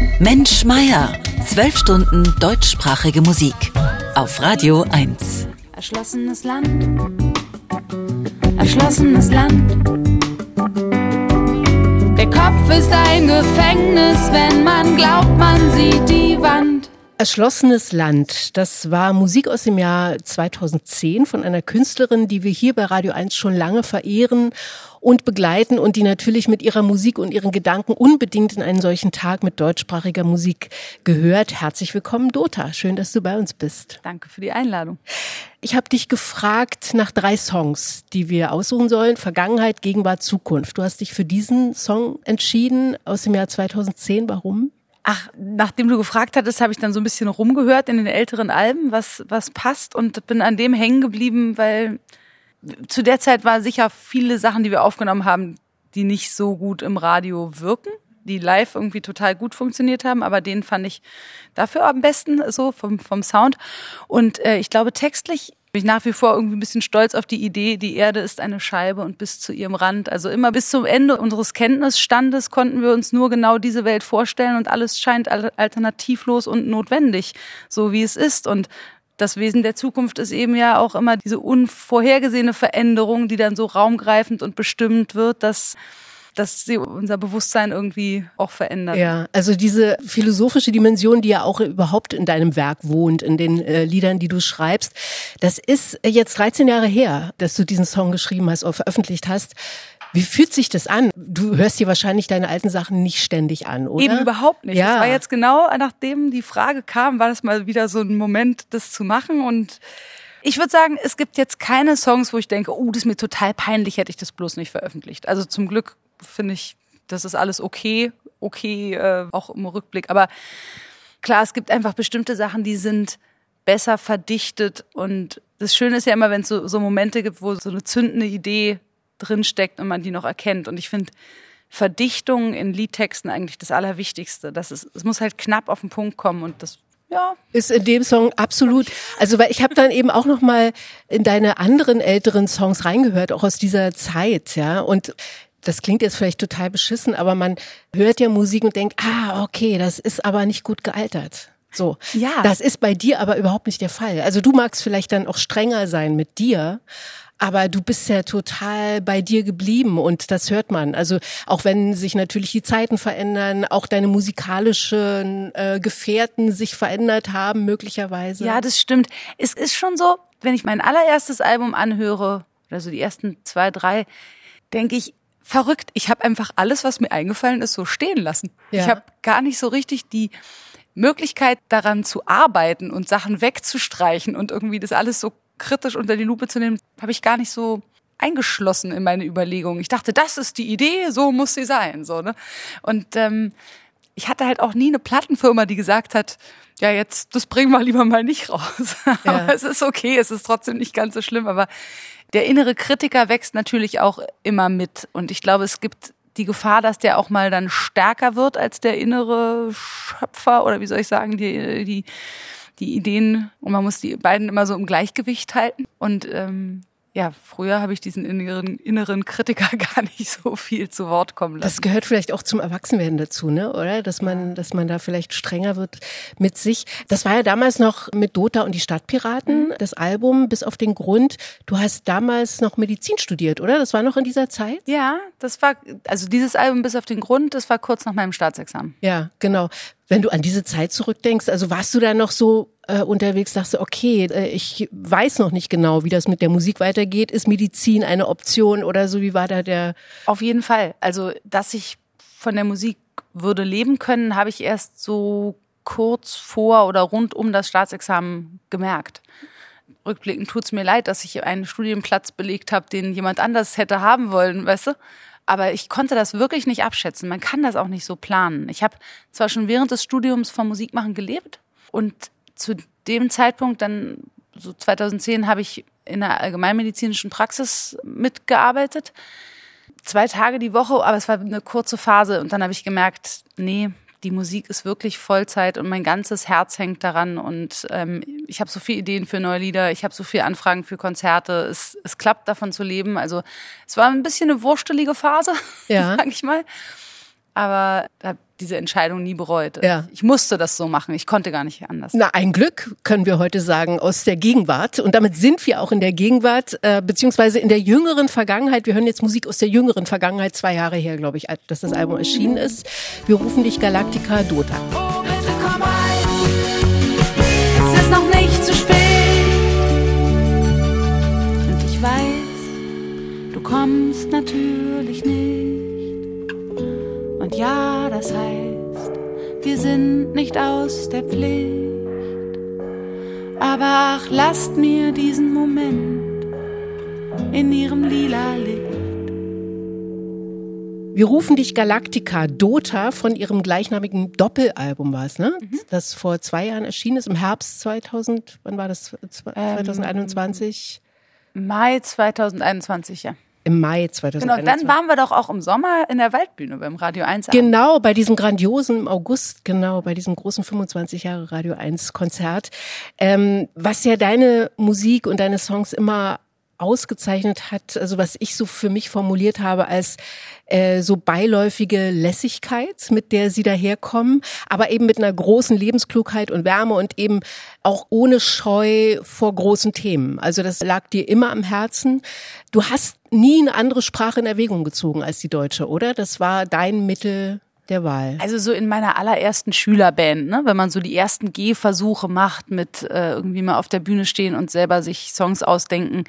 Mensch Meier. 12 Stunden deutschsprachige Musik. Auf Radio 1. Erschlossenes Land. Erschlossenes Land. Der Kopf ist ein Gefängnis, wenn man glaubt, man sieht die Wand. Erschlossenes Land, das war Musik aus dem Jahr 2010 von einer Künstlerin, die wir hier bei Radio 1 schon lange verehren und begleiten und die natürlich mit ihrer Musik und ihren Gedanken unbedingt in einen solchen Tag mit deutschsprachiger Musik gehört. Herzlich willkommen, Dota. Schön, dass du bei uns bist. Danke für die Einladung. Ich habe dich gefragt nach 3 Songs, die wir aussuchen sollen. Vergangenheit, Gegenwart, Zukunft. Du hast dich für diesen Song entschieden aus dem Jahr 2010. Warum? Ach, nachdem du gefragt hattest, habe ich dann so ein bisschen rumgehört in den älteren Alben, was passt, und bin an dem hängen geblieben, weil zu der Zeit war sicher viele Sachen, die wir aufgenommen haben, die nicht so gut im Radio wirken, die live irgendwie total gut funktioniert haben, aber den fand ich dafür am besten, so vom Sound. Und ich glaube, textlich bin ich nach wie vor irgendwie ein bisschen stolz auf die Idee, die Erde ist eine Scheibe und bis zu ihrem Rand. Also immer bis zum Ende unseres Kenntnisstandes konnten wir uns nur genau diese Welt vorstellen und alles scheint alternativlos und notwendig, so wie es ist. Und das Wesen der Zukunft ist eben ja auch immer diese unvorhergesehene Veränderung, die dann so raumgreifend und bestimmt wird, dass sie unser Bewusstsein irgendwie auch verändert. Ja, also diese philosophische Dimension, die ja auch überhaupt in deinem Werk wohnt, in den Liedern, die du schreibst, das ist jetzt 13 Jahre her, dass du diesen Song geschrieben hast oder veröffentlicht hast. Wie fühlt sich das an? Du hörst dir wahrscheinlich deine alten Sachen nicht ständig an, oder? Eben überhaupt nicht. Ja. Das war jetzt genau, nachdem die Frage kam, war das mal wieder so ein Moment, das zu machen. Und ich würde sagen, es gibt jetzt keine Songs, wo ich denke, oh, das ist mir total peinlich, hätte ich das bloß nicht veröffentlicht. Also zum Glück finde ich, das ist alles okay, auch im Rückblick. Aber klar, es gibt einfach bestimmte Sachen, die sind besser verdichtet. Und das Schöne ist ja immer, wenn es so Momente gibt, wo so eine zündende Idee drinsteckt und man die noch erkennt. Und ich finde Verdichtung in Liedtexten eigentlich das Allerwichtigste. Es muss halt knapp auf den Punkt kommen und das ist in dem Song absolut. Also weil ich habe dann eben auch noch mal in deine anderen älteren Songs reingehört, auch aus dieser Zeit, ja. Und das klingt jetzt vielleicht total beschissen, aber man hört ja Musik und denkt, okay, das ist aber nicht gut gealtert. So. Ja. Das ist bei dir aber überhaupt nicht der Fall. Also du magst vielleicht dann auch strenger sein mit dir, aber du bist ja total bei dir geblieben und das hört man. Also auch wenn sich natürlich die Zeiten verändern, auch deine musikalischen Gefährten sich verändert haben möglicherweise. Ja, das stimmt. Es ist schon so, wenn ich mein allererstes Album anhöre, oder so die ersten 2, 3, denke ich, verrückt. Ich habe einfach alles, was mir eingefallen ist, so stehen lassen. Ja. Ich habe gar nicht so richtig die Möglichkeit, daran zu arbeiten und Sachen wegzustreichen und irgendwie das alles so kritisch unter die Lupe zu nehmen, habe ich gar nicht so eingeschlossen in meine Überlegungen. Ich dachte, das ist die Idee, so muss sie sein. So, ne? Und ich hatte halt auch nie eine Plattenfirma, die gesagt hat, ja, jetzt, das bringen wir lieber mal nicht raus. Ja. Aber es ist okay, es ist trotzdem nicht ganz so schlimm. Aber der innere Kritiker wächst natürlich auch immer mit. Und ich glaube, es gibt die Gefahr, dass der auch mal dann stärker wird als der innere Schöpfer oder wie soll ich sagen, die Ideen, und man muss die beiden immer so im Gleichgewicht halten. Und früher habe ich diesen inneren Kritiker gar nicht so viel zu Wort kommen lassen. Das gehört vielleicht auch zum Erwachsenwerden dazu, ne? Oder? Dass man da vielleicht strenger wird mit sich. Das war ja damals noch mit Dota und die Stadtpiraten, das Album Bis auf den Grund. Du hast damals noch Medizin studiert, oder? Das war noch in dieser Zeit? Ja, also dieses Album Bis auf den Grund, das war kurz nach meinem Staatsexamen. Ja, genau. Wenn du an diese Zeit zurückdenkst, also warst du da noch so unterwegs, dachte, okay, ich weiß noch nicht genau, wie das mit der Musik weitergeht. Ist Medizin eine Option oder so? Wie war da der? Auf jeden Fall. Also, dass ich von der Musik würde leben können, habe ich erst so kurz vor oder rund um das Staatsexamen gemerkt. Rückblickend tut's mir leid, dass ich einen Studienplatz belegt habe, den jemand anders hätte haben wollen, weißt du? Aber ich konnte das wirklich nicht abschätzen. Man kann das auch nicht so planen. Ich habe zwar schon während des Studiums vom Musikmachen gelebt und zu dem Zeitpunkt, dann so 2010, habe ich in einer allgemeinmedizinischen Praxis mitgearbeitet. 2 Tage die Woche, aber es war eine kurze Phase. Und dann habe ich gemerkt, nee, die Musik ist wirklich Vollzeit und mein ganzes Herz hängt daran. Und ich habe so viele Ideen für neue Lieder, ich habe so viele Anfragen für Konzerte. Es klappt, davon zu leben. Also es war ein bisschen eine wurstelige Phase, ja. sag ich mal. aber habe diese Entscheidung nie bereut. Ja. Ich musste das so machen, ich konnte gar nicht anders. Na, ein Glück, können wir heute sagen, aus der Gegenwart. Und damit sind wir auch in der Gegenwart, beziehungsweise in der jüngeren Vergangenheit. Wir hören jetzt Musik aus der jüngeren Vergangenheit, 2 Jahre her, glaube ich, dass das Album erschienen ist. Wir rufen dich Galactica Dota. Oh, bitte komm rein, es ist noch nicht zu spät. Und ich weiß, du kommst natürlich nicht. Und ja, das heißt, wir sind nicht aus der Pflicht. Aber ach, lasst mir diesen Moment in ihrem lila Licht. Wir rufen dich Galactica Dota von ihrem gleichnamigen Doppelalbum war es, ne? Das vor 2 Jahren erschienen ist, im Herbst 2000, wann war das? 2021? Mai 2021, ja. Im Mai 2021. Genau, dann waren wir doch auch im Sommer in der Waldbühne beim Radio 1. Genau, bei diesem grandiosen, im August, genau, bei diesem großen 25 Jahre Radio 1 Konzert. Was ja deine Musik und deine Songs immer ausgezeichnet hat, also was ich so für mich formuliert habe als so beiläufige Lässigkeit, mit der sie daherkommen, aber eben mit einer großen Lebensklugheit und Wärme und eben auch ohne Scheu vor großen Themen. Also das lag dir immer am Herzen. Du hast nie eine andere Sprache in Erwägung gezogen als die deutsche, oder? Das war dein Mittel der Wahl. Also so in meiner allerersten Schülerband, ne, wenn man so die ersten Gehversuche macht mit irgendwie mal auf der Bühne stehen und selber sich Songs ausdenken,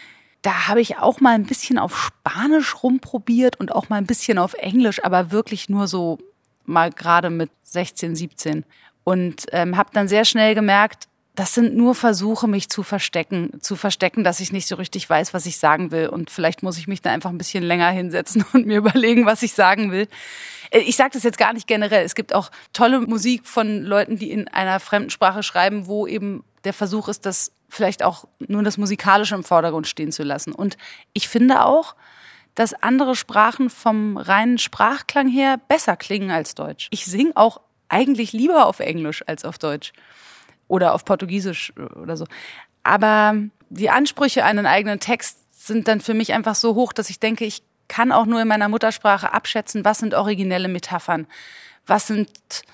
da habe ich auch mal ein bisschen auf Spanisch rumprobiert und auch mal ein bisschen auf Englisch, aber wirklich nur so mal gerade mit 16, 17. Und habe dann sehr schnell gemerkt, das sind nur Versuche, mich zu verstecken, dass ich nicht so richtig weiß, was ich sagen will. Und vielleicht muss ich mich da einfach ein bisschen länger hinsetzen und mir überlegen, was ich sagen will. Ich sage das jetzt gar nicht generell. Es gibt auch tolle Musik von Leuten, die in einer fremden Sprache schreiben, wo eben der Versuch ist, das vielleicht auch nur das Musikalische im Vordergrund stehen zu lassen. Und ich finde auch, dass andere Sprachen vom reinen Sprachklang her besser klingen als Deutsch. Ich singe auch eigentlich lieber auf Englisch als auf Deutsch oder auf Portugiesisch oder so. Aber die Ansprüche an einen eigenen Text sind dann für mich einfach so hoch, dass ich denke, ich kann auch nur in meiner Muttersprache abschätzen, was sind originelle Metaphern, was sind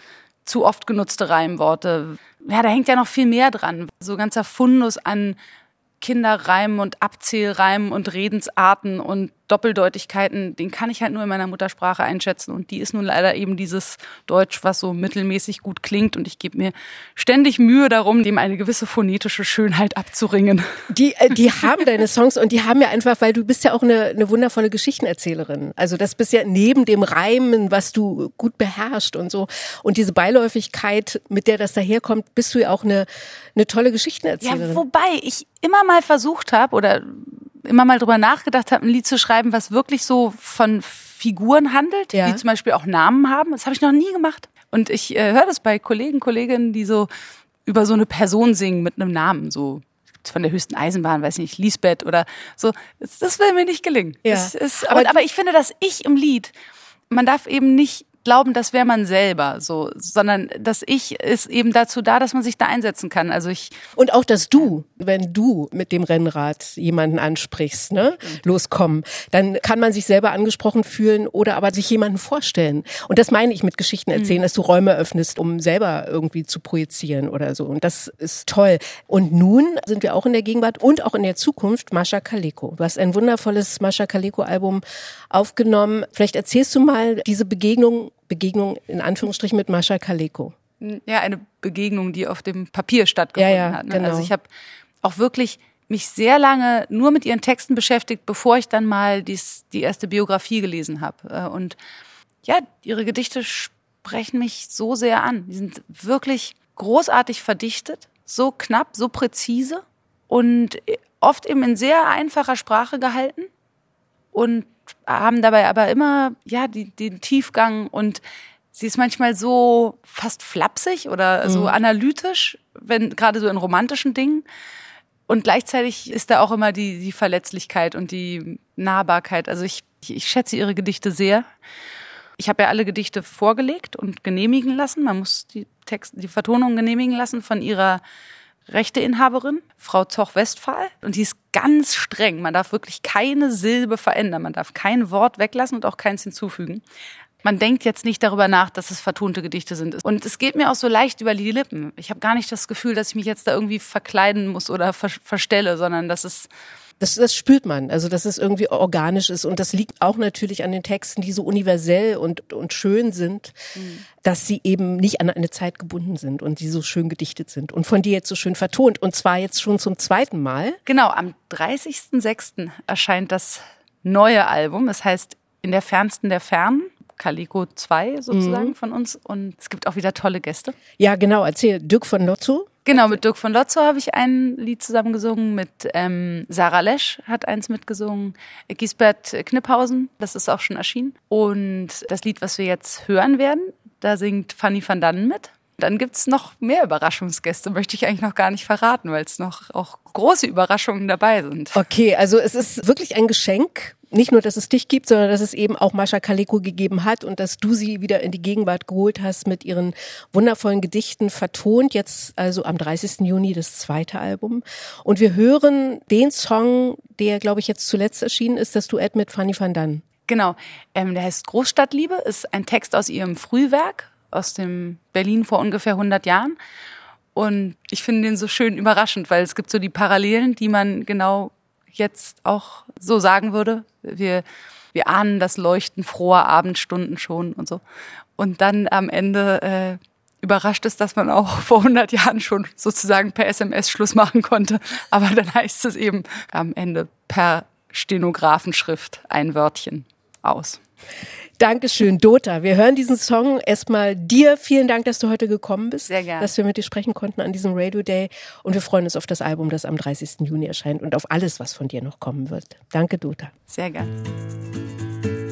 zu oft genutzte Reimworte. Ja, da hängt ja noch viel mehr dran. So ein ganzer Fundus an Kinderreimen und Abzählreimen und Redensarten und Doppeldeutigkeiten, den kann ich halt nur in meiner Muttersprache einschätzen. Und die ist nun leider eben dieses Deutsch, was so mittelmäßig gut klingt. Und ich gebe mir ständig Mühe darum, dem eine gewisse phonetische Schönheit abzuringen. Die haben deine Songs und die haben ja einfach, weil du bist ja auch eine wundervolle Geschichtenerzählerin. Also das bist ja neben dem Reimen, was du gut beherrschst und so. Und diese Beiläufigkeit, mit der das daherkommt, bist du ja auch eine tolle Geschichtenerzählerin. Ja, wobei ich immer mal versucht habe oder immer mal drüber nachgedacht habe, ein Lied zu schreiben, was wirklich so von Figuren handelt, ja, die zum Beispiel auch Namen haben. Das habe ich noch nie gemacht. Und ich höre das bei Kolleginnen, die so über so eine Person singen mit einem Namen, so von der höchsten Eisenbahn, weiß nicht, Lisbeth oder so. Das will mir nicht gelingen. Ja. Aber ich finde, dass ich im Lied, man darf eben nicht glauben, das wäre man selber, so, sondern das Ich ist eben dazu da, dass man sich da einsetzen kann. Also und auch, dass du, wenn du mit dem Rennrad jemanden ansprichst, ne, loskommen, dann kann man sich selber angesprochen fühlen oder aber sich jemanden vorstellen. Und das meine ich mit Geschichten erzählen, dass du Räume öffnest, um selber irgendwie zu projizieren oder so. Und das ist toll. Und nun sind wir auch in der Gegenwart und auch in der Zukunft Mascha Kaleko. Du hast ein wundervolles Mascha Kaleko-Album aufgenommen. Vielleicht erzählst du mal diese Begegnung in Anführungsstrichen mit Mascha Kaleko. Ja, eine Begegnung, die auf dem Papier stattgefunden hat. Ne? Genau. Also ich habe auch wirklich mich sehr lange nur mit ihren Texten beschäftigt, bevor ich dann mal die erste Biografie gelesen habe. Und ja, ihre Gedichte sprechen mich so sehr an. Die sind wirklich großartig verdichtet, so knapp, so präzise und oft eben in sehr einfacher Sprache gehalten und haben dabei aber immer ja den Tiefgang und sie ist manchmal so fast flapsig oder so analytisch, wenn gerade so in romantischen Dingen. Und gleichzeitig ist da auch immer die Verletzlichkeit und die Nahbarkeit. Also ich schätze ihre Gedichte sehr. Ich habe ja alle Gedichte vorgelegt und genehmigen lassen. Man muss die Vertonung genehmigen lassen von ihrer Rechteinhaberin, Frau Zoch-Westphal. Und die ist ganz streng. Man darf wirklich keine Silbe verändern. Man darf kein Wort weglassen und auch keins hinzufügen. Man denkt jetzt nicht darüber nach, dass es vertonte Gedichte sind. Und es geht mir auch so leicht über die Lippen. Ich habe gar nicht das Gefühl, dass ich mich jetzt da irgendwie verkleiden muss oder verstelle, sondern dass es... Das spürt man, also dass es irgendwie organisch ist. Und das liegt auch natürlich an den Texten, die so universell und schön sind, dass sie eben nicht an eine Zeit gebunden sind und die so schön gedichtet sind. Und von dir jetzt so schön vertont. Und zwar jetzt schon zum 2. Mal. Genau, am 30.06. erscheint das neue Album. Es heißt In der Fernsten der Fernen. Calico 2 sozusagen von uns. Und es gibt auch wieder tolle Gäste. Ja, genau. Erzähl, Dirk von Lotzo. Genau, mit Dirk von Lotzo habe ich ein Lied zusammen gesungen. Mit Sarah Lesch hat eins mitgesungen. Gisbert Kniphausen, das ist auch schon erschienen. Und das Lied, was wir jetzt hören werden, da singt Fanny van Dannen mit. Dann gibt's noch mehr Überraschungsgäste, möchte ich eigentlich noch gar nicht verraten, weil es noch auch große Überraschungen dabei sind. Okay, also es ist wirklich ein Geschenk. Nicht nur, dass es dich gibt, sondern dass es eben auch Mascha Kaleko gegeben hat und dass du sie wieder in die Gegenwart geholt hast mit ihren wundervollen Gedichten vertont. Jetzt also am 30. Juni das 2. Album. Und wir hören den Song, der, glaube ich, jetzt zuletzt erschienen ist, das Duett mit Fanny van Dannen. Genau, der heißt Großstadtliebe, ist ein Text aus ihrem Frühwerk, aus dem Berlin vor ungefähr 100 Jahren. Und ich finde den so schön überraschend, weil es gibt so die Parallelen, die man genau jetzt auch so sagen würde. Wir ahnen das Leuchten froher Abendstunden schon und so. Und dann am Ende überrascht es, dass man auch vor 100 Jahren schon sozusagen per SMS Schluss machen konnte. Aber dann heißt es eben am Ende per Stenografenschrift ein Wörtchen aus. Dankeschön, Dota. Wir hören diesen Song. Erstmal dir vielen Dank, dass du heute gekommen bist. Sehr gerne. Dass wir mit dir sprechen konnten an diesem Radio Day. Und wir freuen uns auf das Album, das am 30. Juni erscheint und auf alles, was von dir noch kommen wird. Danke, Dota. Sehr gerne.